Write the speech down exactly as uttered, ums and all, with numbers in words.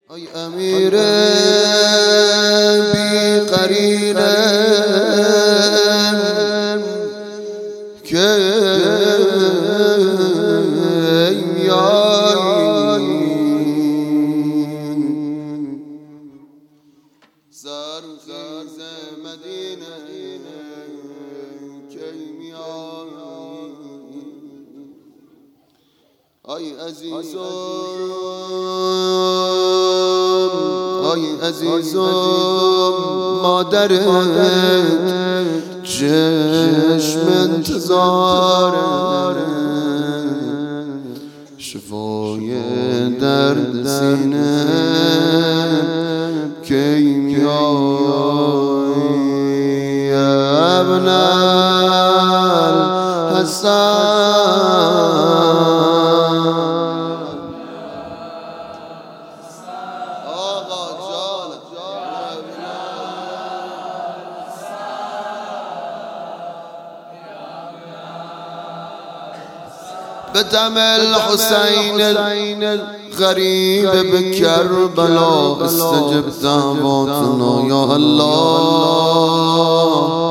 ای امیر بی قرینم که میایی سرخیز مدینه که میایی ای عزیزم ای عزیزم مادرت چشم انتظار شفای درد سینه کی میایی ابن الحسن بدم الحسين الغريب بكربلاء استجب دعواتنا يا الله.